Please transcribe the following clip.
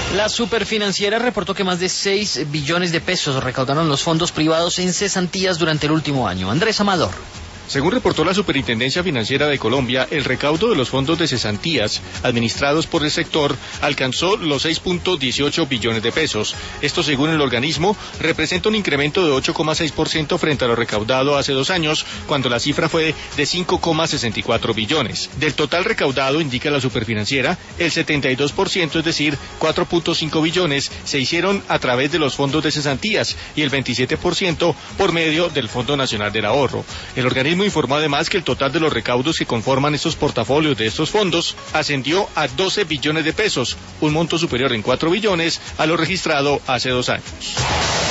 La Superfinanciera reportó que más de 6 billones de pesos recaudaron los fondos privados en cesantías durante el último año. Andrés Amador. Según reportó la Superintendencia Financiera de Colombia, el recaudo de los fondos de cesantías administrados por el sector alcanzó los 6.18 billones de pesos. Esto, según el organismo, representa un incremento de 8,6% frente a lo recaudado hace 2 años, cuando la cifra fue de 5,64 billones. Del total recaudado, indica la Superfinanciera, el 72%, es decir, 4.5 billones, se hicieron a través de los fondos de cesantías y el 27% por medio del Fondo Nacional del Ahorro. El organismo informó además que el total de los recaudos que conforman estos portafolios de estos fondos ascendió a 12 billones de pesos, un monto superior en 4 billones a lo registrado hace 2 años.